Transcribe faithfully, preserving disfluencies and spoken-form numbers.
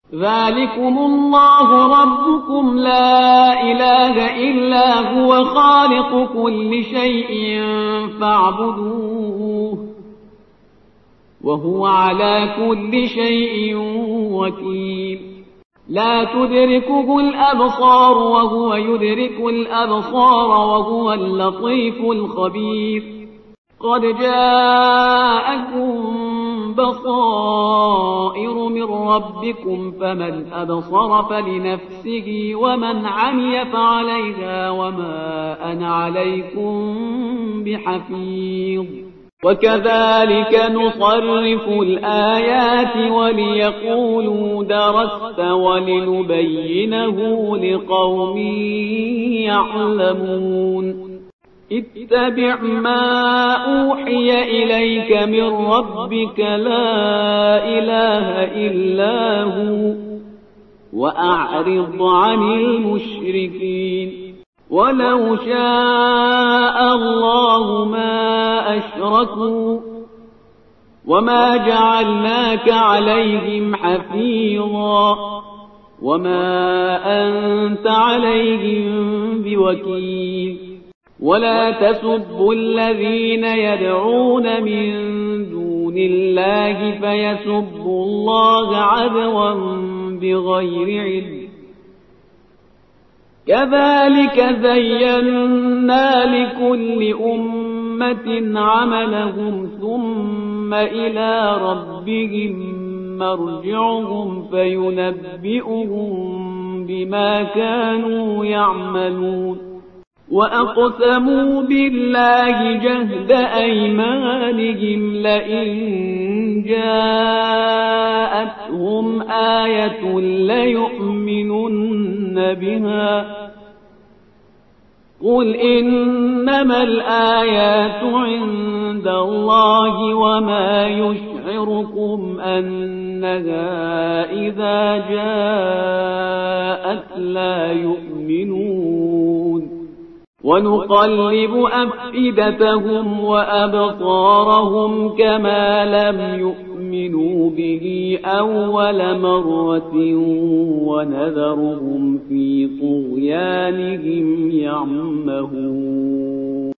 ذلكم الله ربكم لا إله إلا هو خالق كل شيء فاعبدوه وهو على كل شيء وكيل لا تدركه الأبصار وهو يدرك الأبصار وهو اللطيف الخبير قد جاءكم بصائر من ربكم فمن أبصر فلنفسه ومن عمي فعليها وما أنا عليكم بحفيظ وكذلك نصرف الآيات وليقولوا درست ولنبينه لقوم يعلمون اتبع ما أوحي إليك من ربك لا إله إلا هو وأعرض عن المشركين ولو شاء الله ما أشركوا وما جعلناك عليهم حفيظا وما أنت عليهم بوكيل ولا تسبوا الذين يدعون من دون الله فيسبوا الله عدوا بغير علم كذلك زينا لكل أمة عملهم ثم إلى ربهم مرجعهم فينبئهم بما كانوا يعملون وأقسموا بالله جهد أيمانهم لئن جاءتهم آية ليؤمنن بها قل إنما الآيات عند الله وما يشعركم أنها إذا جاءت لا يؤمنون ونقلب أفئدتهم وأبصارهم كما لم يؤمنوا به أول مرة ونذرهم في طغيانهم يعمهون